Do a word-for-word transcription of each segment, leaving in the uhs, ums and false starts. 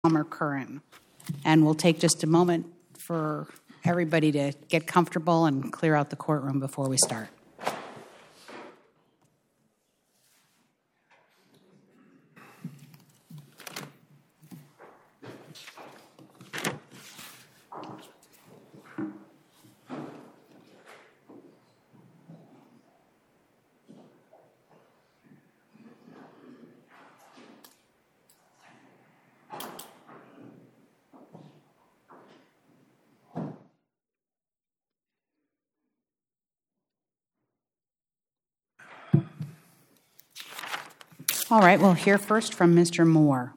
Palmer Curran. And we'll take just a moment for everybody to get comfortable and clear out the courtroom before we start. All right, we'll hear first from Mister Moore.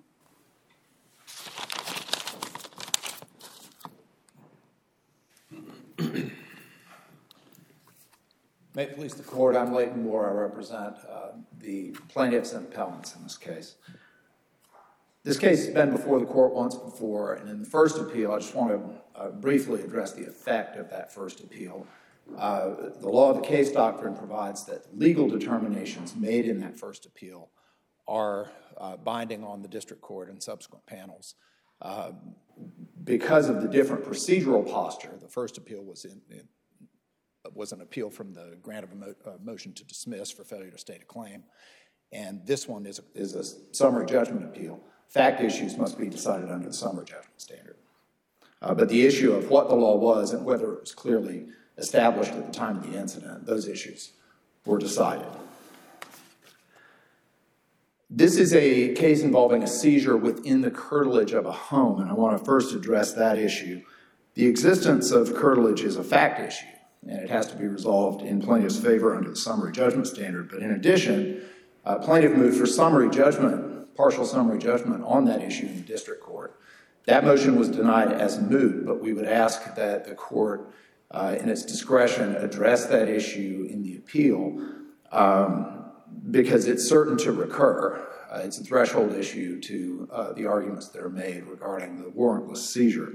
May it please the court, I'm Leighton Moore. I represent uh, the plaintiffs and appellants in this case. This case has been before the court once before, and in the first appeal, I just want to uh, briefly address the effect of that first appeal. Uh, the law of the case doctrine provides that legal determinations made in that first appeal are uh, binding on the district court and subsequent panels. Uh, because of the different procedural posture, the first appeal was in, in was an appeal from the grant of a mo- uh, motion to dismiss for failure to state a claim, and this one is a, is a summary judgment appeal. Fact issues must be decided under the summary judgment standard. Uh, but the issue of what the law was and whether it was clearly established at the time of the incident, those issues were decided. This is a case involving a seizure within the curtilage of a home, and I want to first address that issue. The existence of curtilage is a fact issue, and it has to be resolved in plaintiff's favor under the summary judgment standard. But in addition, uh, plaintiff moved for summary judgment, partial summary judgment on that issue in the district court. That motion was denied as moot, but we would ask that the court, uh, in its discretion, address that issue in the appeal um, because it's certain to recur. Uh, it's a threshold issue to uh, the arguments that are made regarding the warrantless seizure.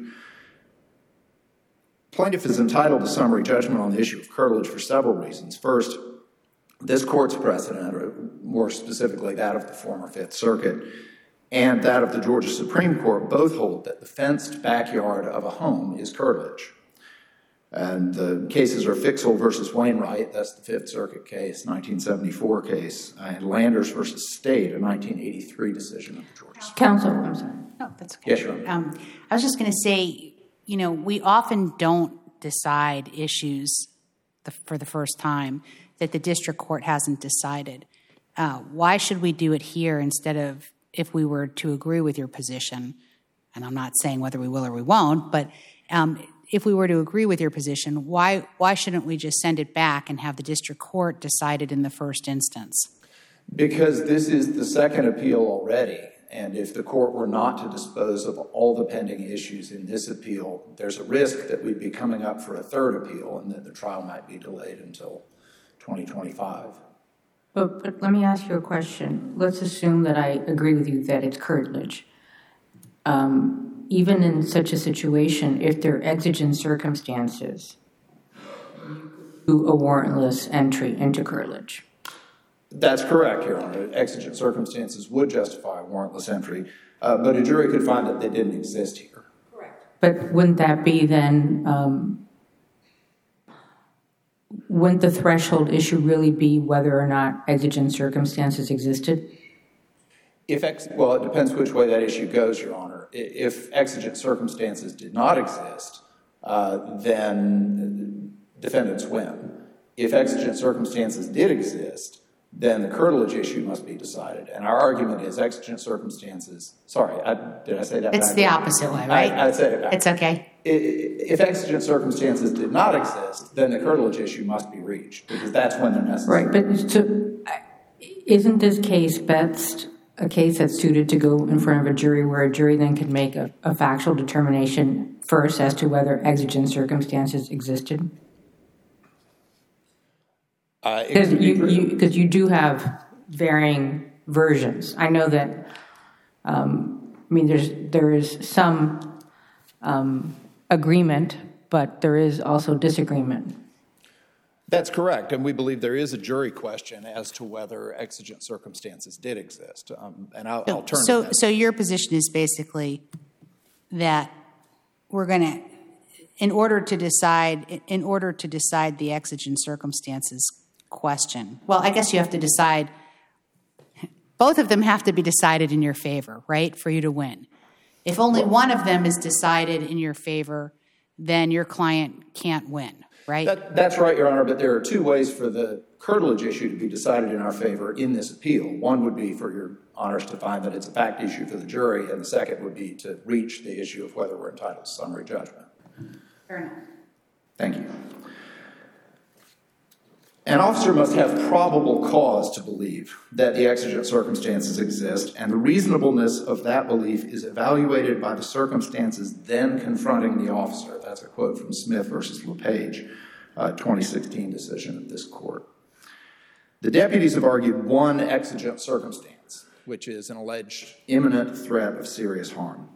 Plaintiff is entitled to summary judgment on the issue of curtilage for several reasons. First, this court's precedent, or more specifically that of the former Fifth Circuit, and that of the Georgia Supreme Court both hold that the fenced backyard of a home is curtilage. And the cases are Fixel versus Wainwright, that's the Fifth Circuit case, nineteen seventy-four case, and Landers versus State, a nineteen eighty-three decision of the Georgia Supreme Counsel, I'm sorry. No, that's okay. Yes, Your Honor. Um, I was just going to say, you know, we often don't decide issues the, for the first time that the district court hasn't decided. Uh, why should we do it here instead of if we were to agree with your position? And I'm not saying whether we will or we won't, but um, if we were to agree with your position, why why shouldn't we just send it back and have the district court decide it in the first instance? Because this is the second appeal already. And if the court were not to dispose of all the pending issues in this appeal, there's a risk that we'd be coming up for a third appeal and that the trial might be delayed until twenty twenty-five. But, but let me ask you a question. Let's assume that I agree with you that it's curtilage. Um, even in such a situation, if there are exigent circumstances, do a warrantless entry into curtilage. That's correct, Your Honor. Exigent circumstances would justify a warrantless entry, uh, but a jury could find that they didn't exist here. Correct. But wouldn't that be then, um, wouldn't the threshold issue really be whether or not exigent circumstances existed? If ex- well, it depends which way that issue goes, Your Honor. If exigent circumstances did not exist, uh, then defendants win. If exigent circumstances did exist, then the curtilage issue must be decided. And our argument is exigent circumstances, sorry, I, did I say that It's back? the opposite way, right? I, I said it back. It's okay. If exigent circumstances did not exist, then the curtilage issue must be reached, because that's when they're necessary. Right, but so, isn't this case best a case that's suited to go in front of a jury where a jury then can make a, a factual determination first as to whether exigent circumstances existed? Because uh, you, you, you do have varying versions. I know that, um, I mean, there's there is some um, agreement, but there is also disagreement. That's correct, and we believe there is a jury question as to whether exigent circumstances did exist, um, and I'll, I'll turn so, to that. So your position is basically that we're going to, in order to decide, in order to decide the exigent circumstances question, well, I guess you have to decide, both of them have to be decided in your favor, right, for you to win. If only one of them is decided in your favor, then your client can't win, right? That, that's right, Your Honor, but there are two ways for the curtilage issue to be decided in our favor in this appeal. One would be for Your Honors to find that it's a fact issue for the jury, and the second would be to reach the issue of whether we're entitled to summary judgment. Fair enough. Thank you. An officer must have probable cause to believe that the exigent circumstances exist, and the reasonableness of that belief is evaluated by the circumstances then confronting the officer. That's a quote from Smith versus LePage, uh, twenty sixteen decision of this court. The deputies have argued one exigent circumstance, which is an alleged imminent threat of serious harm.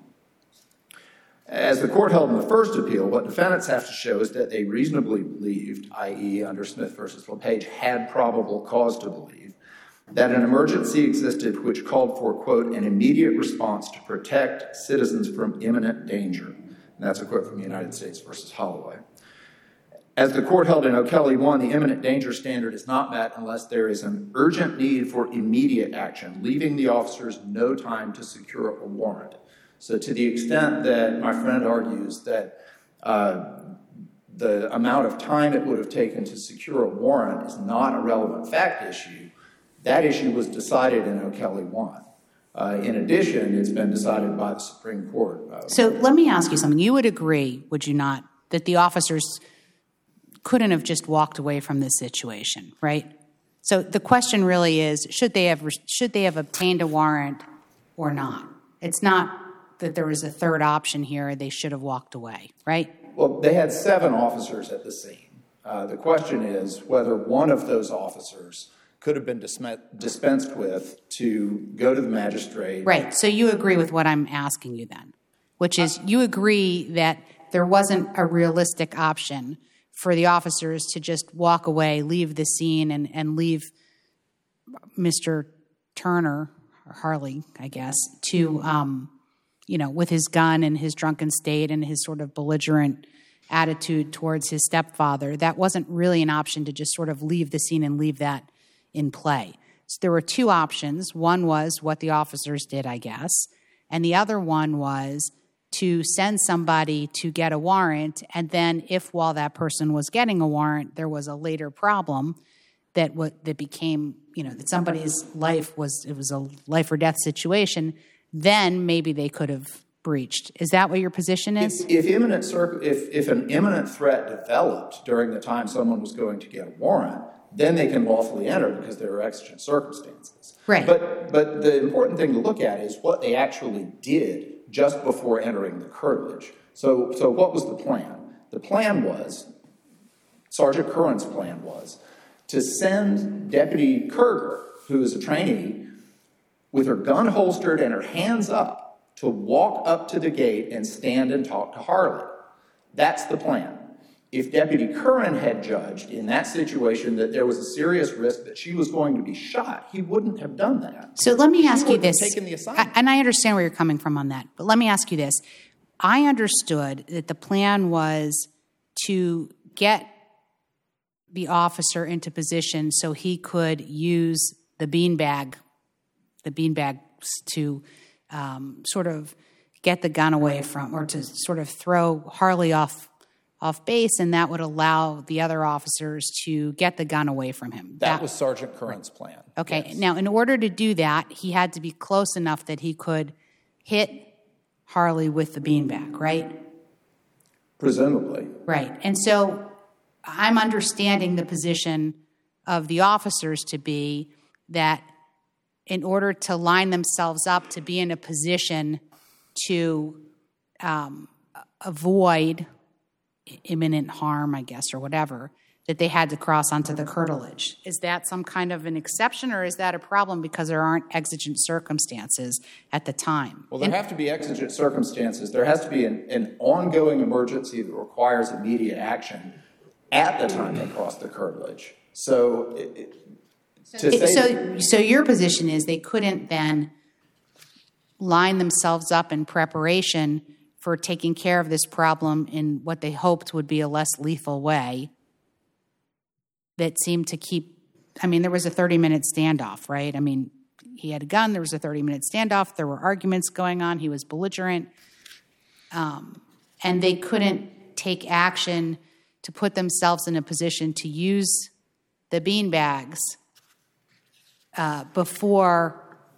As the court held in the first appeal, what defendants have to show is that they reasonably believed, that is under Smith versus LePage, had probable cause to believe that an emergency existed which called for, quote, an immediate response to protect citizens from imminent danger. And that's a quote from United States versus Holloway. As the court held in O'Kelly one, the imminent danger standard is not met unless there is an urgent need for immediate action, leaving the officers no time to secure a warrant. So to the extent that my friend argues that uh, the amount of time it would have taken to secure a warrant is not a relevant fact issue, that issue was decided in O'Kelly one. Uh, in addition, it's been decided by the Supreme Court. Uh, so let me ask you something. You would agree, would you not, that the officers couldn't have just walked away from this situation, right? So the question really is, should they have should they have obtained a warrant or not? It's not that there was a third option here, they should have walked away, right? Well, they had seven officers at the scene. Uh, the question is whether one of those officers could have been dism- dispensed with to go to the magistrate. Right, so you agree with what I'm asking you then, which is you agree that there wasn't a realistic option for the officers to just walk away, leave the scene, and, and leave Mister Turner, or Harley, I guess, to... Um, you know, with his gun and his drunken state and his sort of belligerent attitude towards his stepfather. That wasn't really an option to just sort of leave the scene and leave that in play. So there were two options. One was what the officers did, I guess, and the other one was to send somebody to get a warrant, and then if while that person was getting a warrant, there was a later problem that what that became, you know, that somebody's life was, it was a life or death situation, then maybe they could have breached. Is that what your position is? If, if, imminent cir- if, if an imminent threat developed during the time someone was going to get a warrant, then they can lawfully enter because there are exigent circumstances. Right. But, but the important thing to look at is what they actually did just before entering the curtilage. So, so what was the plan? The plan was, Sergeant Curran's plan was, to send Deputy Kerger, who is a trainee, with her gun holstered and her hands up, to walk up to the gate and stand and talk to Harley. That's the plan. If Deputy Curran had judged in that situation that there was a serious risk that she was going to be shot, he wouldn't have done that. So let me She ask you wouldn't have this, taken the assignment. and I understand where you're coming from on that, but let me ask you this. I understood that the plan was to get the officer into position so he could use the beanbag the beanbags to um, sort of get the gun away from, or to sort of throw Harley off off base, and that would allow the other officers to get the gun away from him. That, that was Sergeant Curran's plan. Okay. Yes. Now, in order to do that, he had to be close enough that he could hit Harley with the beanbag, right? Presumably. Right. And so I'm understanding the position of the officers to be that in order to line themselves up to be in a position to um, avoid imminent harm, I guess, or whatever, that they had to cross onto the curtilage. Is that some kind of an exception, or is that a problem because there aren't exigent circumstances at the time? Well, there and, have to be exigent circumstances. There has to be an, an ongoing emergency that requires immediate action at the time they crossed the curtilage. So, it, it, to say So, so your position is they couldn't then line themselves up in preparation for taking care of this problem in what they hoped would be a less lethal way that seemed to keep, I mean, there was a thirty-minute standoff, right? I mean, he had a gun, there was a thirty-minute standoff, there were arguments going on, he was belligerent, um, and they couldn't take action to put themselves in a position to use the beanbags uh, before,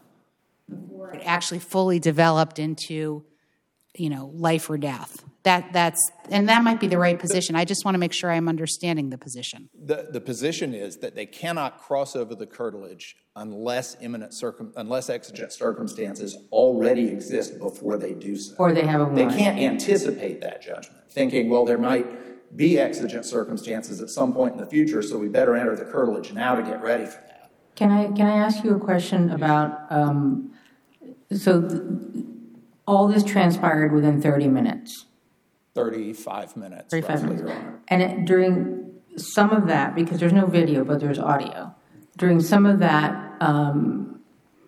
before it actually fully developed into, you know, life or death. That that's and that might be the right position. I just want to make sure I'm understanding the position. The the position is that they cannot cross over the curtilage unless imminent circum unless exigent circumstances already exist before they do so. Or they have a warrant. They can't anticipate that judgment, thinking, well, there might be exigent circumstances at some point in the future, so we better enter the curtilage now to get ready for that. Can I can I ask you a question about um, so th- all this transpired within thirty minutes? thirty-five minutes. thirty-five roughly. minutes. And it, during some of that, because there's no video, but there's audio, during some of that, um,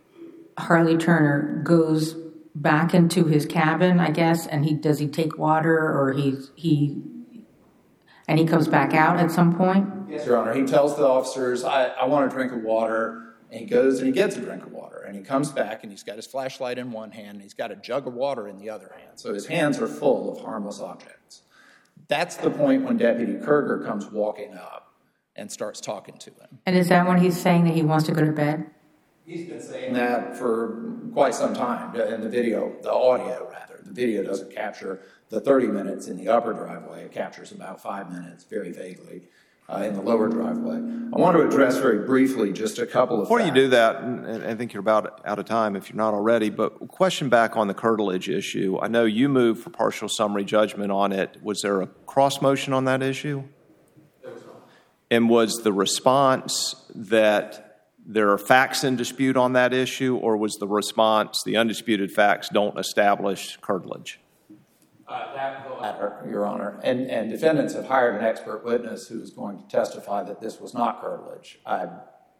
Harley Turner goes back into his cabin, I guess, and he does he take water or he he and he comes back out at some point? Yes, Your Honor. He tells the officers, I, I want a drink of water. And he goes and he gets a drink of water. And he comes back and he's got his flashlight in one hand and he's got a jug of water in the other hand. So his hands are full of harmless objects. That's the point when Deputy Kerger comes walking up and starts talking to him. And is that when he's saying that he wants to go to bed? He's been saying that for quite some time in the video, the audio rather. The video doesn't capture the thirty minutes in the upper driveway. It captures about five minutes very vaguely. Uh, in the lower driveway. I want to address very briefly just a couple of Before facts. you do that, and I think you're about out of time if you're not already, but question back on the curtilage issue. I know you moved for partial summary judgment on it. Was there a cross motion on that issue? There was not. And was the response that there are facts in dispute on that issue, or was the response the undisputed facts don't establish curtilage? Uh, that the latter, Your Honor. And, and defendants have hired an expert witness who is going to testify that this was not curtilage. I,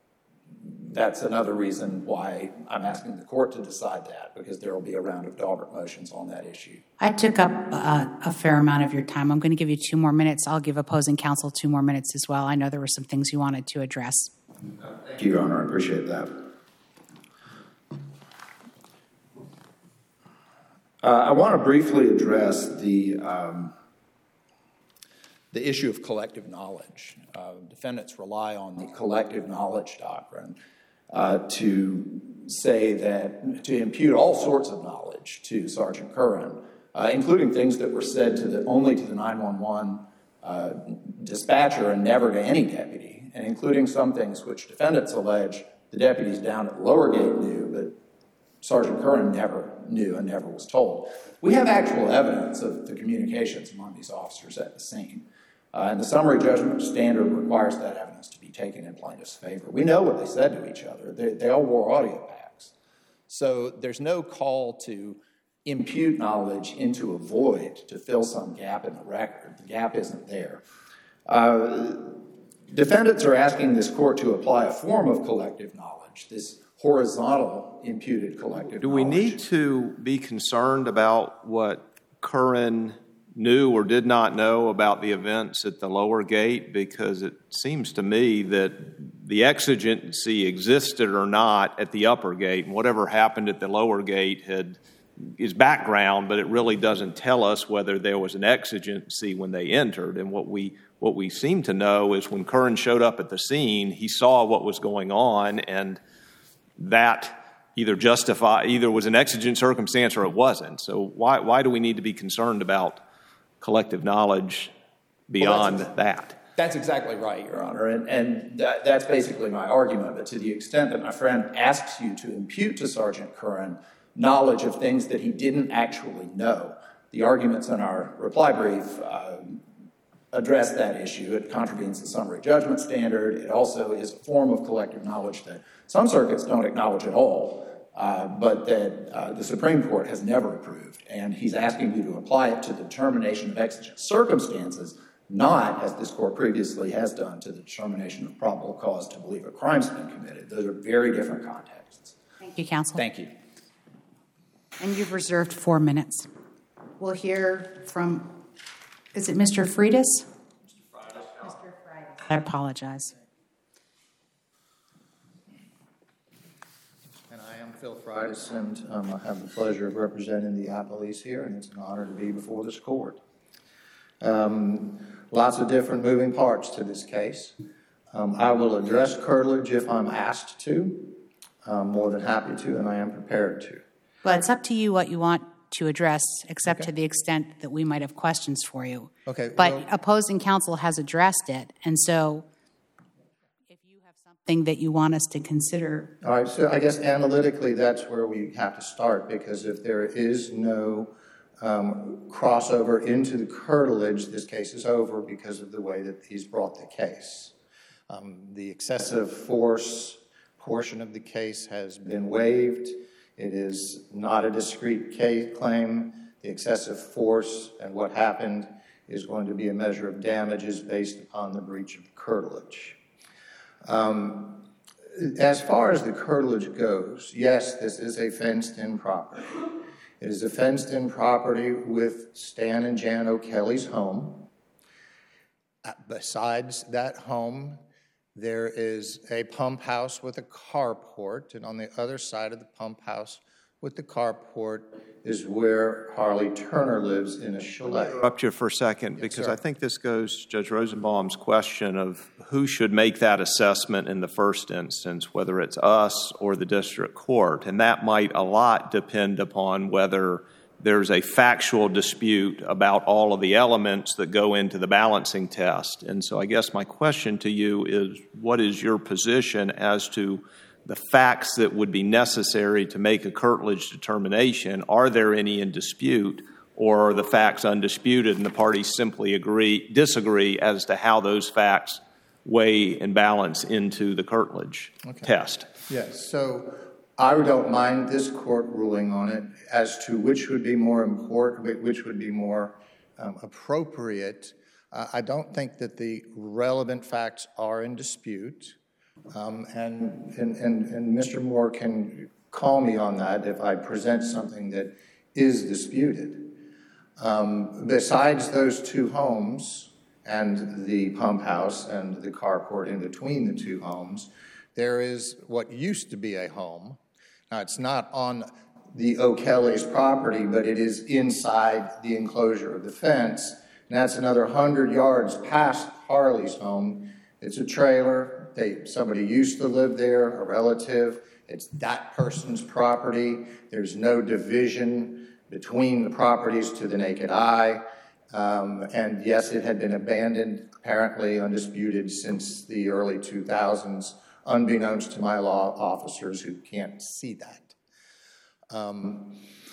that's another reason why I'm asking the court to decide that, because there will be a round of Daubert motions on that issue. I took up uh, a fair amount of your time. I'm going to give you two more minutes. I'll give opposing counsel two more minutes as well. I know there were some things you wanted to address. Thank you, Your Honor. I appreciate that. Uh, I want to briefly address the um, The issue of collective knowledge. Uh, defendants rely on the collective knowledge doctrine uh, to say that, to impute all sorts of knowledge to Sergeant Curran, uh, including things that were said to the, only to the nine one one uh, dispatcher and never to any deputy, and including some things which defendants allege the deputies down at the lower gate knew, but Sergeant Curran never knew and never was told. We have actual evidence of the communications among these officers at the scene. Uh, and the summary judgment standard requires that evidence to be taken in plaintiff's favor. We know what they said to each other. They, they all wore audio packs. So there's no call to impute knowledge into a void to fill some gap in the record. The gap isn't there. Uh, defendants are asking this court to apply a form of collective knowledge, this horizontal imputed collective Do we knowledge. need to be concerned about what Curran knew or did not know about the events at the lower gate? Because it seems to me that the exigency existed or not at the upper gate, and whatever happened at the lower gate had is background, but it really doesn't tell us whether there was an exigency when they entered. And what we what we seem to know is when Curran showed up at the scene, he saw what was going on, and that either justify either was an exigent circumstance or it wasn't. So why why do we need to be concerned about collective knowledge beyond well, that? That's exactly right, Your Honor, and, and that, that's basically my argument. But to the extent that my friend asks you to impute to Sergeant Curran knowledge of things that he didn't actually know, the arguments in our reply brief uh, address that issue. It contravenes the summary judgment standard. It also is a form of collective knowledge that some circuits don't acknowledge at all, uh, but that uh, the Supreme Court has never approved. And he's asking you to apply it to the determination of exigent circumstances, not, as this court previously has done, to the determination of probable cause to believe a crime's been committed. Those are very different contexts. Thank you, counsel. Thank you. And you've reserved four minutes. We'll hear from, is it Mister Freitas? Mister Freitas. Mister Freitas. I apologize. And I am Phil Freitas, and um, I have the pleasure of representing the appellees here, and it's an honor to be before this court. Um, lots of different moving parts to this case. Um, I will address curtilage if I'm asked to. I'm more than happy to, and I am prepared to. Well, it's up to you what you want to address, except Okay. to the extent that we might have questions for you. Okay, But well- opposing counsel has addressed it, and so if you have something that you want us to consider. All right, so I guess analytically, that's where we have to start, because if there is no um, crossover into the curtilage, this case is over because of the way that he's brought the case. Um, the excessive force portion of the case has been waived. It is not a discrete case claim. The excessive force and what happened is going to be a measure of damages based upon the breach of curtilage. Um, as far as the curtilage goes, yes, this is a fenced-in property. It is a fenced-in property with Stan and Jan O'Kelly's home. Uh, Besides that home, there is a pump house with a carport, and on the other side of the pump house with the carport is where Harley Turner lives in a chalet. Interrupt you for a second, because sir. I think this goes to Judge Rosenbaum's question of who should make that assessment in the first instance, whether it's us or the district court. And that might a lot depend upon whether there's a factual dispute about all of the elements that go into the balancing test. And so I guess my question to you is, what is your position as to the facts that would be necessary to make a curtilage determination? Are there any in dispute, or are the facts undisputed and the parties simply agree, disagree as to how those facts weigh and balance into the curtilage Okay. test? Yes, so I don't mind this court ruling on it as to which would be more important, which would be more um, appropriate. Uh, I don't think that the relevant facts are in dispute. Um, and, and, and, and Mister Moore can call me on that if I present something that is disputed. Um, besides those two homes and the pump house and the carport in between the two homes, there is what used to be a home. Now, it's not on the O'Kelly's property, but it is inside the enclosure of the fence. And that's another one hundred yards past Harley's home. It's a trailer. They, somebody used to live there, a relative. It's that person's property. There's no division between the properties to the naked eye. Um, and yes, it had been abandoned, apparently undisputed, since the early two thousands, unbeknownst to my law officers who can't see that. Um,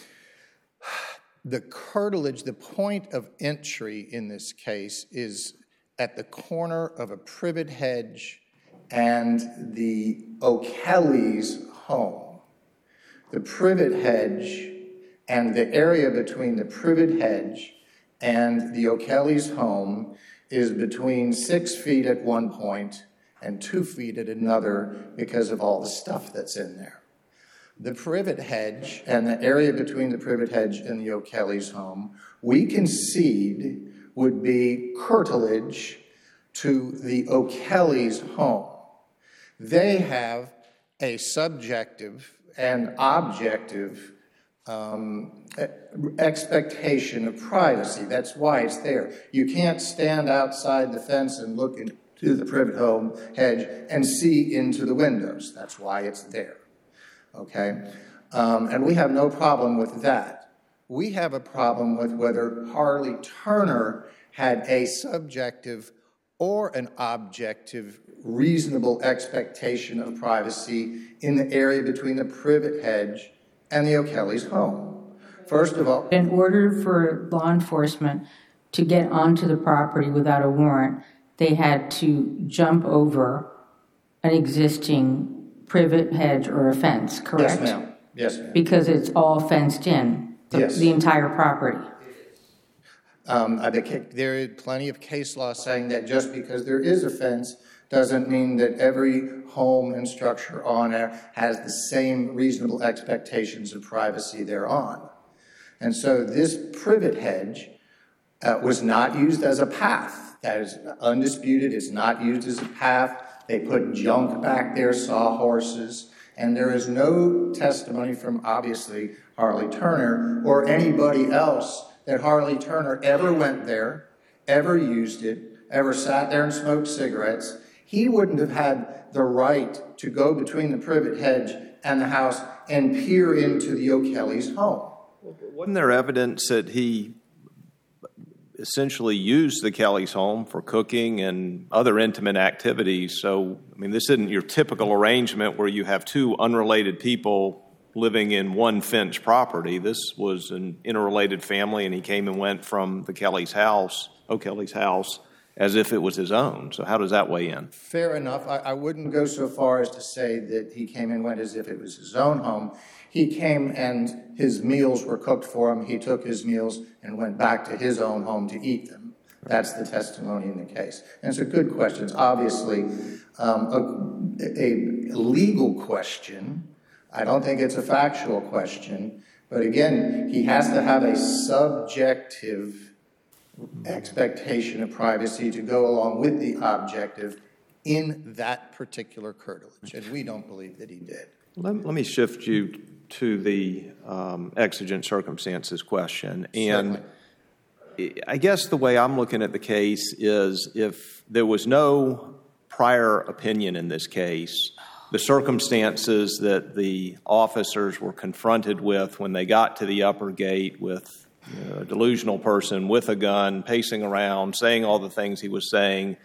the curtilage, the point of entry in this case is at the corner of a privet hedge and the O'Kelly's home. The privet hedge and the area between the privet hedge and the O'Kelly's home is between six feet at one point and two feet at another because of all the stuff that's in there. The privet hedge and the area between the privet hedge and the O'Kelly's home, we concede would be curtilage to the O'Kelly's home. They have a subjective and objective um, expectation of privacy. That's why it's there. You can't stand outside the fence and look into the privet home hedge and see into the windows. That's why it's there. Okay? Um, and we have no problem with that. We have a problem with whether Harley Turner had a subjective or an objective reasonable expectation of privacy in the area between the privet hedge and the O'Kelly's home. First of all, In order for law enforcement to get onto the property without a warrant, they had to jump over an existing privet hedge or a fence, correct? yes, ma'am. Yes, ma'am. Because it's all fenced in, the, Yes. the entire property. Um, I think there is plenty of case law saying that just because there is a fence doesn't mean that every home and structure on there has the same reasonable expectations of privacy thereon. And so this privet hedge uh, was not used as a path. That is undisputed. It's not used as a path. They put junk back there, sawhorses, and there is no testimony from, obviously, Harley Turner or anybody else that Harley Turner ever went there, ever used it, ever sat there and smoked cigarettes. He wouldn't have had the right to go between the privet hedge and the house and peer into the O'Kelly's home. Wasn't there evidence that he essentially used the Kelly's home for cooking and other intimate activities? So, I mean, this isn't your typical arrangement where you have two unrelated people living in one fenced property. This was an interrelated family, and he came and went from the Kelly's house, O'Kelly's house, as if it was his own. So how does that weigh in? Fair enough. I, I wouldn't go so far as to say that he came and went as if it was his own home. He came and his meals were cooked for him. He took his meals and went back to his own home to eat them. That's the testimony in the case. And so good questions. Obviously, um, a, a legal question. I don't think it's a factual question. But again, he has to have a subjective expectation of privacy to go along with the objective in that particular curtilage. And we don't believe that he did. Let, let me shift you to the um, exigent circumstances question. And Certainly. I guess the way I'm looking at the case is if there was no prior opinion in this case, the circumstances that the officers were confronted with when they got to the upper gate with you know, a delusional person with a gun, pacing around, saying all the things he was saying,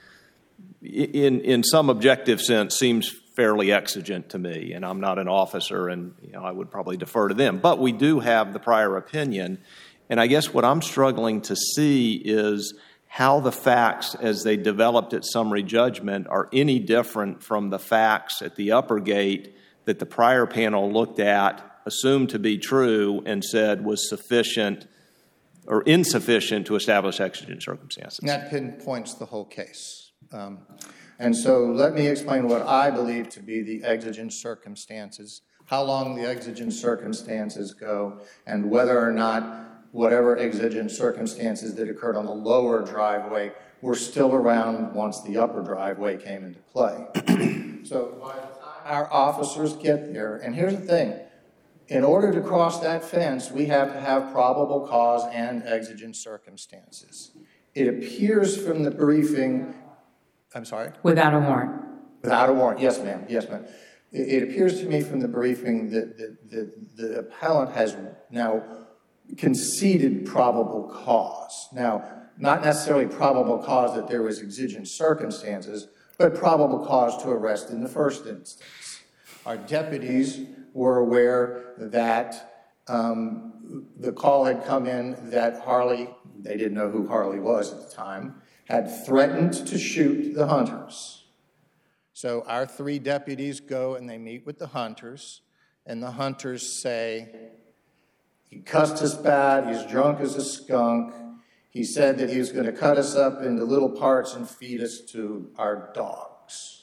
in in some objective sense seems fairly exigent to me. And I'm not an officer, and you know, I would probably defer to them. But we do have the prior opinion. And I guess what I'm struggling to see is how the facts as they developed at summary judgment are any different from the facts at the upper gate that the prior panel looked at, assumed to be true, and said was sufficient or insufficient to establish exigent circumstances. And that pinpoints the whole case. Um, and so let me explain what I believe to be the exigent circumstances, how long the exigent circumstances go, and whether or not whatever exigent circumstances that occurred on the lower driveway were still around once the upper driveway came into play. So by the time our officers get there, and here's the thing, in order to cross that fence, we have to have probable cause and exigent circumstances. It appears from the briefing, I'm sorry? Without a warrant. Without a warrant, yes, ma'am, yes, ma'am. It, it appears to me from the briefing that the, the, the appellant has now conceded probable cause. Now, not necessarily probable cause that there was exigent circumstances, but probable cause to arrest in the first instance. Our deputies were aware that um, the call had come in that Harley, they didn't know who Harley was at the time, had threatened to shoot the hunters. So our three deputies go and they meet with the hunters, and the hunters say, he cussed us bad, he's drunk as a skunk, he said that he was going to cut us up into little parts and feed us to our dogs.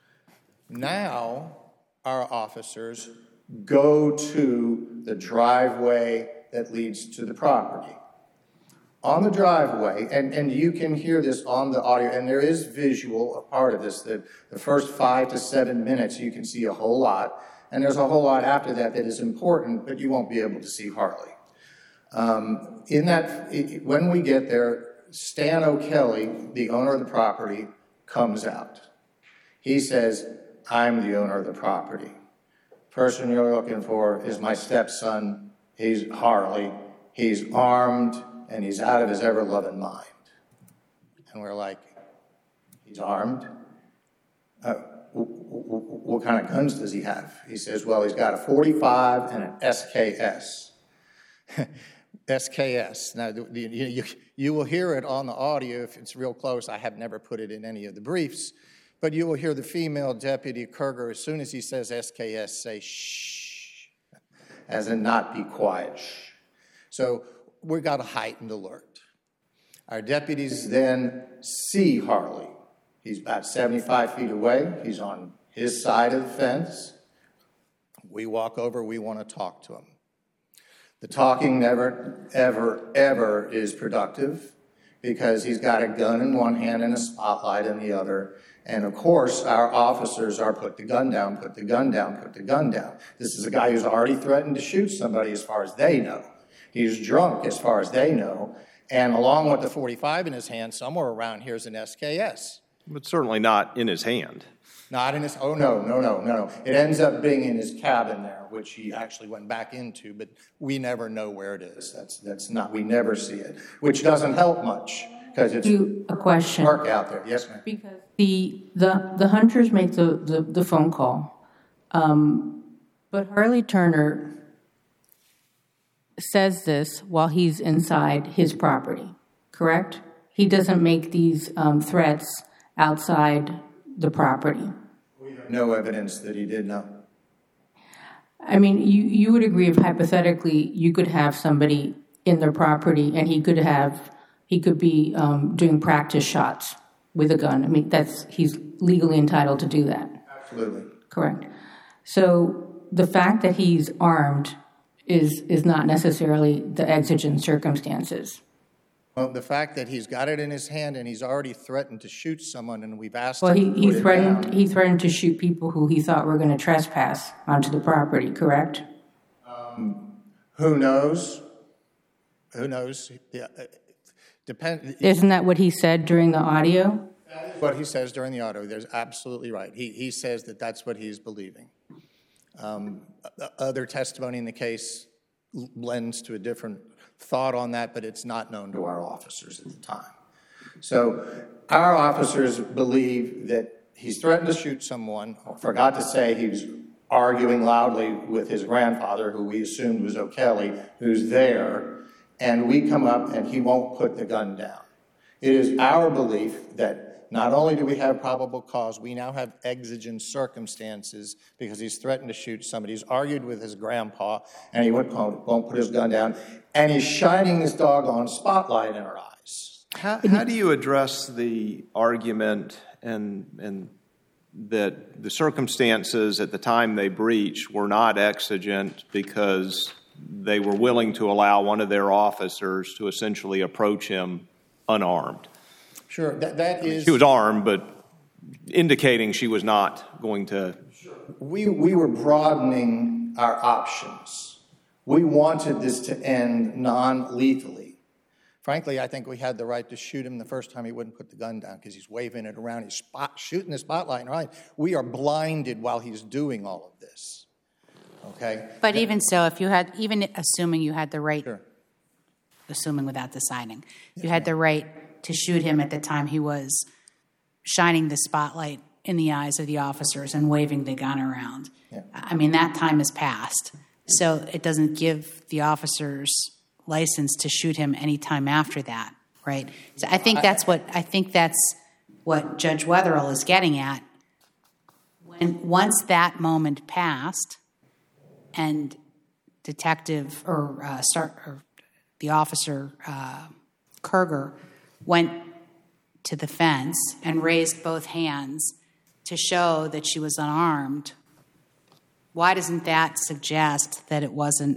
Now, our officers go to the driveway that leads to the property. On the driveway, and, and you can hear this on the audio, and there is visual, a part of this, that the first five to seven minutes you can see a whole lot, and there's a whole lot after that that is important, but you won't be able to see Harley. Um, in that, it, when we get there, Stan O'Kelly, the owner of the property, comes out. He says, I'm the owner of the property. Person you're looking for is my stepson. He's Harley. He's armed, and he's out of his ever-loving mind. And we're like, he's armed? Uh, what kind of guns does he have? He says, well, he's got a forty-five and an S K S. S K S. Now, you, you, you will hear it on the audio if it's real close. I have never put it in any of the briefs. But you will hear the female deputy, Kerger, as soon as he says S K S, say shh, as in not be quiet. Shh. So we've got a heightened alert. Our deputies then see Harley. He's about seventy-five feet away. He's on his side of the fence. We walk over, we want to talk to him. The talking never, ever, ever is productive because he's got a gun in one hand and a spotlight in the other. And of course, our officers are put the gun down, put the gun down, put the gun down. This is a guy who's already threatened to shoot somebody as far as they know. He's drunk as far as they know. And along with the forty-five in his hand, somewhere around here is an S K S. But certainly not in his hand. Not in his, oh, no, no, no, no, no. It ends up being in his cabin there, which he actually went back into, but we never know where it is. That's, that's not, we never see it, which doesn't help much because it's You, a question. dark out there. Yes, ma'am. Because the, the, the hunters make the, the, the phone call, um, but Harley Turner says this while he's inside his property, correct? He doesn't make these um, threats outside the property. No evidence that he did know. I mean, you, you would agree if hypothetically you could have somebody in their property and he could have, he could be um, doing practice shots with a gun. I mean, that's, he's legally entitled to do that. Absolutely. Correct. So the fact that he's armed is, is not necessarily the exigent circumstances. Well, the fact that he's got it in his hand and he's already threatened to shoot someone and we've asked Well, him he, to he put it threatened down. he threatened to shoot people who he thought were going to trespass onto the property, correct? Who knows? Who knows? Yeah, uh, depend. Isn't that what he said during the audio? What he says during the audio, there's absolutely right. He, he says that that's what he's believing. Um, other testimony in the case lends to a different thought on that, but it's not known to our officers at the time. So our officers believe that he's threatened to shoot someone. I forgot to say he was arguing loudly with his grandfather, who we assumed was O'Kelly, who's there, and we come up and he won't put the gun down. It is our belief that not only do we have probable cause, we now have exigent circumstances because he's threatened to shoot somebody. He's argued with his grandpa, and he won't, won't put his gun down, and he's shining this doggone spotlight in our eyes. How, how do you address the argument and, and that the circumstances at the time they breached were not exigent because they were willing to allow one of their officers to essentially approach him unarmed? Sure, that, that is... She was armed, but indicating she was not going to... We, we were broadening our options. We wanted this to end non-lethally. Frankly, I think we had the right to shoot him the first time he wouldn't put the gun down because he's waving it around. He's spot, shooting the spotlight in our eyes. We are blinded while he's doing all of this. Okay? But even so, if you had, even assuming you had the right, Sure. assuming without deciding, you had the right to shoot him at the time he was shining the spotlight in the eyes of the officers and waving the gun around. Yeah. I mean, that time has passed. So it doesn't give the officers license to shoot him any time after that, right? So I think that's what I think that's what Judge Wetherill is getting at. When once that moment passed, and Detective or, uh, start, or the officer uh, Kerger went to the fence and raised both hands to show that she was unarmed, why doesn't that suggest that it wasn't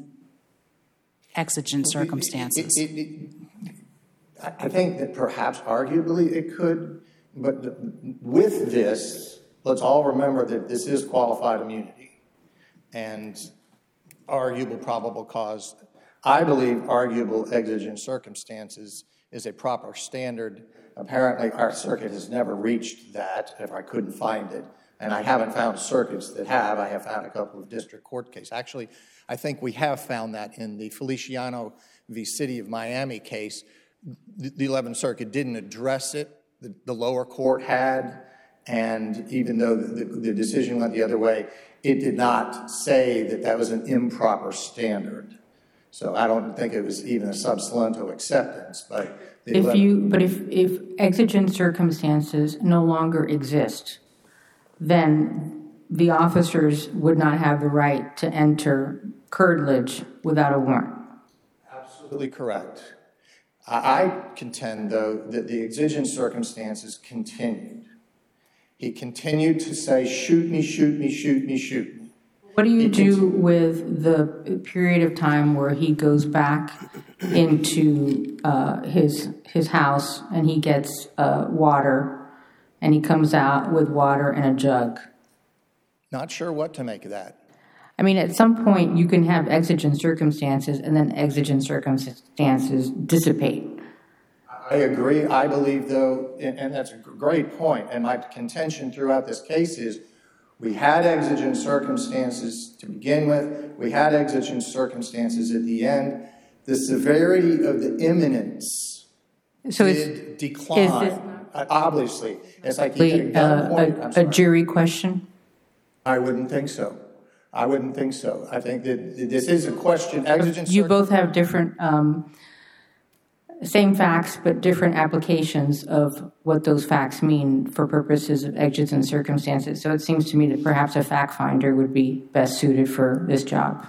exigent circumstances? It, it, it, I think that perhaps arguably it could, but with this, let's all remember that this is qualified immunity and arguable probable cause. I believe arguable exigent circumstances is a proper standard. Apparently, our circuit has never reached that, if I couldn't find it. And I haven't found circuits that have. I have found a couple of district court cases. Actually, I think we have found that in the Feliciano v. City of Miami case. The eleventh Circuit didn't address it. The, the lower court had. And even though the, the decision went the other way, it did not say that that was an improper standard. So I don't think it was even a sub saliento acceptance. But the If you, but if, if exigent circumstances no longer exist, then the officers would not have the right to enter curtilage without a warrant. Absolutely correct. I I contend, though, that the exigent circumstances continued. He continued to say, shoot me, shoot me, shoot me, shoot me. What do you do with the period of time where he goes back into uh, his his house and he gets uh, water, and he comes out with water and a jug? Not sure what to make of that. I mean, at some point you can have exigent circumstances and then exigent circumstances dissipate. I agree. I believe, though, and, and that's a great point, and my contention throughout this case is we had exigent circumstances to begin with. We had exigent circumstances at the end. The severity of the imminence So did it's, decline. is this Uh, Obviously, it's like you get a uh, gunpoint. I'm a, a sorry. jury question? I wouldn't think so. I wouldn't think so. I think that this is a question, exigent You circumstances. both have different, um, same facts, but different applications of what those facts mean for purposes of exigent circumstances. So it seems to me that perhaps a fact finder would be best suited for this job.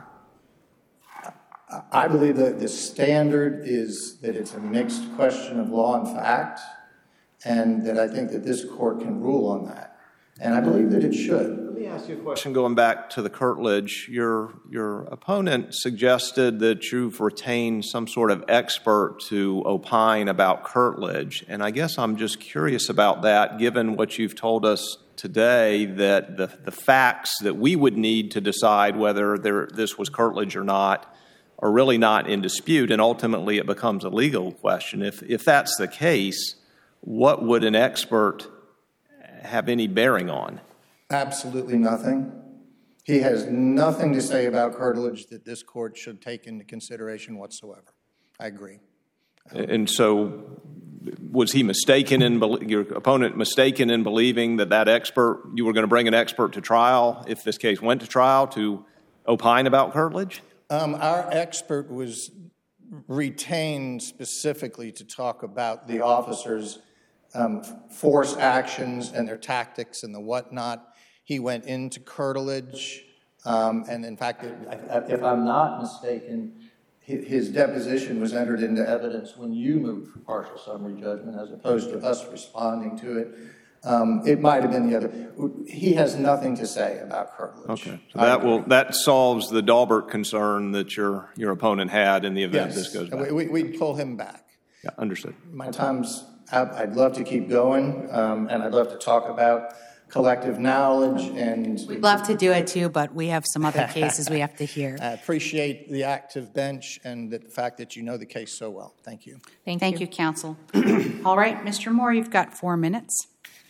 I believe that the standard is that it's a mixed question of law and fact, and that I think that this court can rule on that. And I believe that it should. Let me ask you a question going back to the curtilage. Your, your opponent suggested that you've retained some sort of expert to opine about curtilage, and I guess I'm just curious about that, given what you've told us today, that the, the facts that we would need to decide whether there, this was curtilage or not are really not in dispute, and ultimately it becomes a legal question. If, if that's the case, what would an expert have any bearing on? Absolutely nothing. He has nothing to say about curtilage that this court should take into consideration whatsoever. I agree. And so was he mistaken in, your opponent mistaken in believing that that expert, you were going to bring an expert to trial if this case went to trial to opine about curtilage? Um, our expert was retained specifically to talk about the officers' um, force actions and their tactics and the whatnot. He went into curtilage, um, and in fact, if I'm not mistaken, his deposition was entered into evidence when you moved for partial summary judgment as opposed to us responding to it. Um, it might have been the other. He has nothing to say about curtilage. Okay, so that will that solves the Daubert concern that your your opponent had in the event Yes, this goes back. we, we'd pull him back. Yeah, understood. My time's up. I'd love to keep going, um, and I'd love to talk about collective knowledge and. We'd love to do it too, but we have some other cases we have to hear. I appreciate the active bench and the fact that you know the case so well. Thank you. Thank, Thank you, counsel. All right, Mister Moore, you've got four minutes.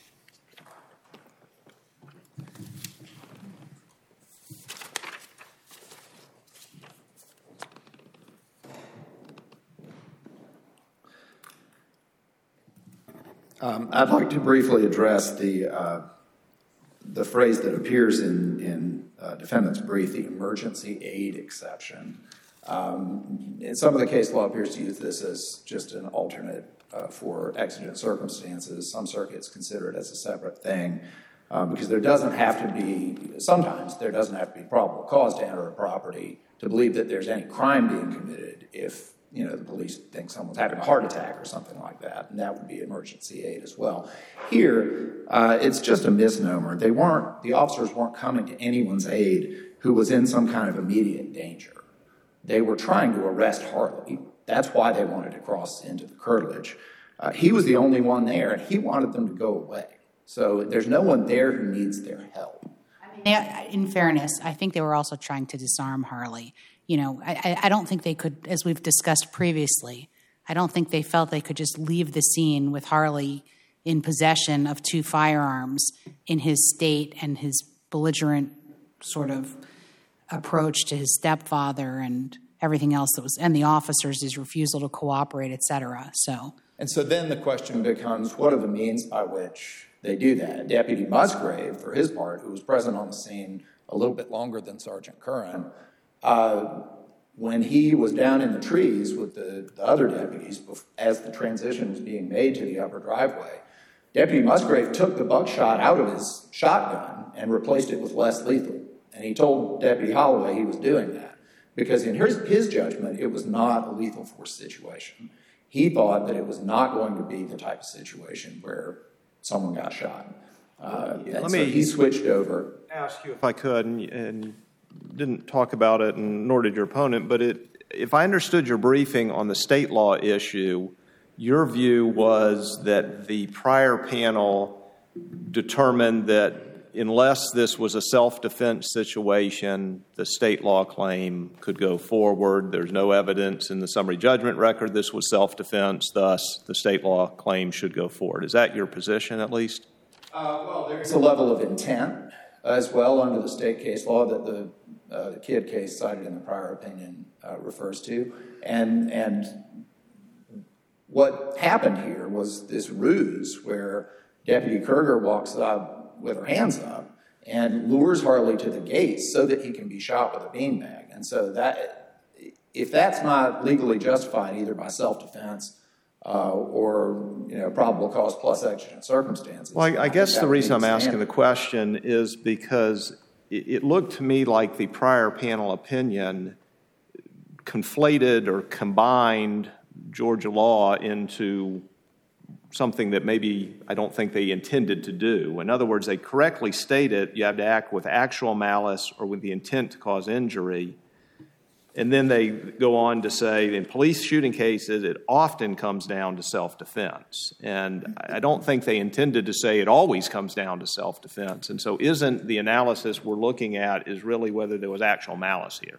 Um, I'd like to briefly address the uh, the phrase that appears in in uh, defendant's brief, the emergency aid exception. Um, and some of the case law appears to use this as just an alternate uh, for exigent circumstances. Some circuits consider it as a separate thing uh, because there doesn't have to be. Sometimes there doesn't have to be probable cause to enter a property to believe that there's any crime being committed if. You know, the police think someone's having a heart attack or something like that, and that would be emergency aid as well. Here, uh, it's just a misnomer. They weren't, the officers weren't coming to anyone's aid who was in some kind of immediate danger. They were trying to arrest Harley. That's why they wanted to cross into the curtilage. Uh, he was the only one there, and he wanted them to go away. So there's no one there who needs their help. I mean, they, in fairness, I think they were also trying to disarm Harley. You know, I, I don't think they could, as we've discussed previously, I don't think they felt they could just leave the scene with Harley in possession of two firearms in his state and his belligerent sort of approach to his stepfather and everything else that was, and the officers, his refusal to cooperate, et cetera. So, and so then the question becomes, what are the means by which they do that? Deputy Musgrave, for his part, who was present on the scene a little bit longer than Sergeant Curran, Uh, when he was down in the trees with the, the other deputies as the transition was being made to the upper driveway, Deputy Musgrave took the buckshot out of his shotgun and replaced it with less lethal. And he told Deputy Holloway he was doing that because in his, his judgment, it was not a lethal force situation. He thought that it was not going to be the type of situation where someone got shot. Uh, and Let so me- he switched over. Ask you if I could, and, and didn't talk about it, and nor did your opponent, but it, if I understood your briefing on the state law issue, your view was that the prior panel determined that unless this was a self-defense situation, the state law claim could go forward. There's no evidence in the summary judgment record this was self-defense, thus the state law claim should go forward. Is that your position, at least? Uh, well, there's a level of intent as well under the state case law that the, uh, the Kidd case cited in the prior opinion uh, refers to. And, and what happened here was this ruse where Deputy Kerger walks up with her hands up and lures Harley to the gates so that he can be shot with a beanbag. And so that, if that's not legally justified either by self-defense uh, or, you know, probable cause plus exigent circumstances. Well, I, I guess think the that reason I'm would be asking the standard. question is because it, it looked to me like the prior panel opinion conflated or combined Georgia law into something that maybe I don't think they intended to do. In other words, they correctly stated you have to act with actual malice or with the intent to cause injury. And then they go on to say in police shooting cases, it often comes down to self-defense. And I don't think they intended to say it always comes down to self-defense. And so isn't the analysis we're looking at is really whether there was actual malice here?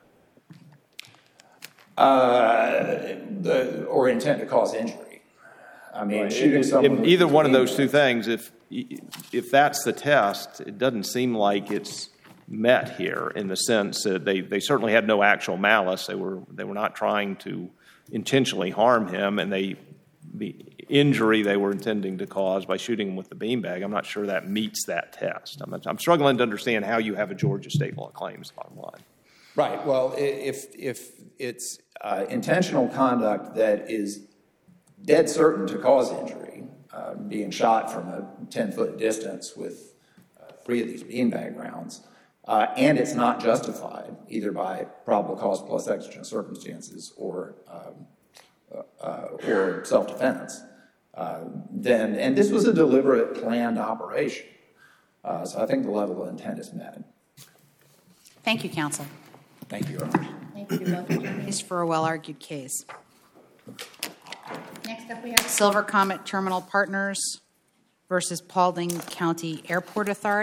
Uh, the, or intent to cause injury. I mean, shooting someone. In with either a one of those beanbag. two things, if if that's the test, it doesn't seem like it's met here in the sense that they, they certainly had no actual malice. They were they were not trying to intentionally harm him, and they the injury they were intending to cause by shooting him with the beanbag. I'm not sure that meets that test. I'm, I'm struggling to understand how you have a Georgia state law claim is the bottom line. Right. Well, i- if if it's uh, intentional conduct that is dead certain to cause injury, uh, being shot from a ten-foot distance with uh, three of these beanbag rounds, uh, and it's not justified either by probable cause plus exigent circumstances or um, uh, or self-defense, uh, then and this was a deliberate, planned operation. Uh, so I think the level of intent is met. Thank you, counsel. Thank you, Your Honor. Thank you, both attorneys, for a well-argued case. Next up, we have Silver Comet Terminal Partners versus Paulding County Airport Authority.